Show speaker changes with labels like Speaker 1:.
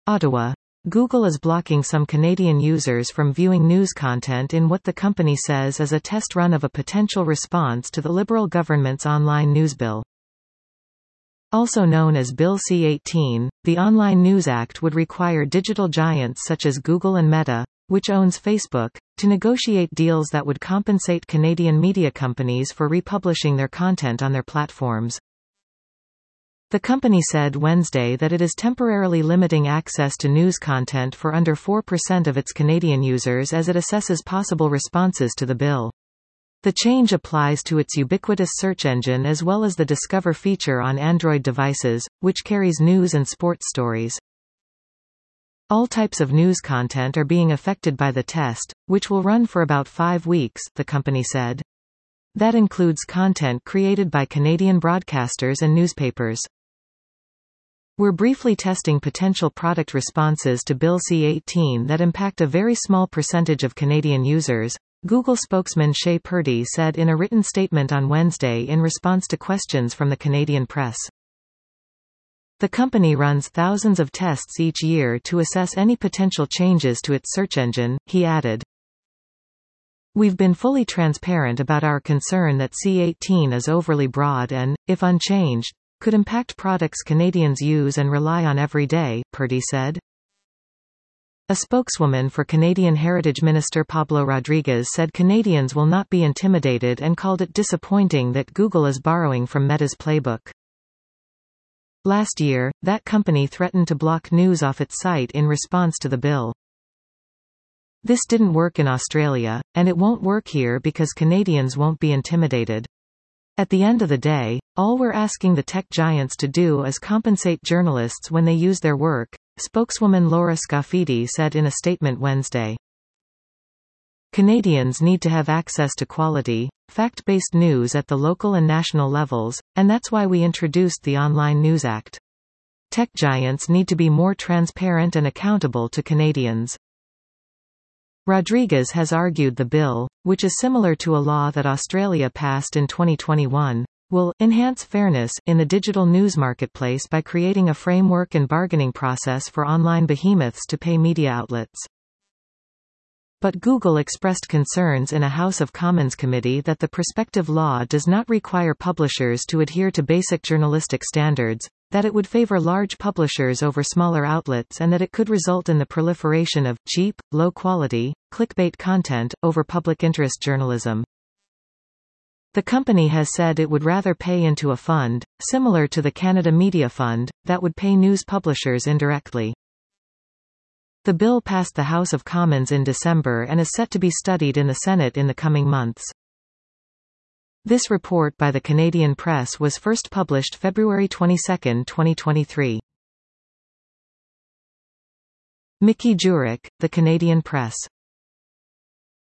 Speaker 1: Ottawa. Google is blocking some Canadian users from viewing news content in what the company says is a test run of a potential response to the Liberal government's online news bill. Also known as Bill C-18, the Online News Act would require digital giants such as Google and Meta, which owns Facebook, to negotiate deals that would compensate Canadian media companies for republishing their content on their platforms. The company said Wednesday that it is temporarily limiting access to news content for under 4% of its Canadian users as it assesses possible responses to the bill. The change applies to its ubiquitous search engine as well as the Discover feature on Android devices, which carries news and sports stories. All types of news content are being affected by the test, which will run for about 5 weeks, the company said. That includes content created by Canadian broadcasters and newspapers. We're briefly testing potential product responses to Bill C-18 that impact a very small percentage of Canadian users, Google spokesman Shay Purdy said in a written statement on Wednesday in response to questions from the Canadian press. The company runs thousands of tests each year to assess any potential changes to its search engine, he added. We've been fully transparent about our concern that C-18 is overly broad and, if unchanged, could impact products Canadians use and rely on every day, Purdy said. A spokeswoman for Canadian Heritage Minister Pablo Rodriguez said Canadians will not be intimidated and called it disappointing that Google is borrowing from Meta's playbook. Last year, that company threatened to block news off its site in response to the bill. This didn't work in Australia, and it won't work here because Canadians won't be intimidated. At the end of the day, all we're asking the tech giants to do is compensate journalists when they use their work, spokeswoman Laura Scafidi said in a statement Wednesday. Canadians need to have access to quality, fact-based news at the local and national levels, and that's why we introduced the Online News Act. Tech giants need to be more transparent and accountable to Canadians. Rodriguez has argued the bill, which is similar to a law that Australia passed in 2021, will enhance fairness in the digital news marketplace by creating a framework and bargaining process for online behemoths to pay media outlets. But Google expressed concerns in a House of Commons committee that the prospective law does not require publishers to adhere to basic journalistic standards, that it would favor large publishers over smaller outlets and that it could result in the proliferation of cheap, low-quality, clickbait content over public interest journalism. The company has said it would rather pay into a fund, similar to the Canada Media Fund, that would pay news publishers indirectly. The bill passed the House of Commons in December and is set to be studied in the Senate in the coming months. This report by the Canadian Press was first published February 22, 2023. Mickey Jurek, The Canadian Press.